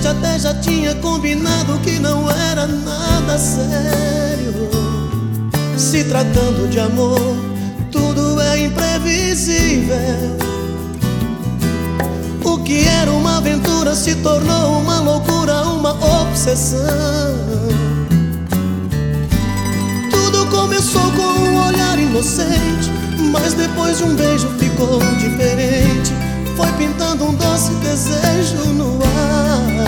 até já tinha combinado que não era nada sério. Se tratando de amor, tudo é imprevisível. O que era uma aventura se tornou uma loucura, uma obsessão. Tudo começou com um olhar inocente, mas depois de um beijo ficou diferente. Foi pintando um doce desejo no ar.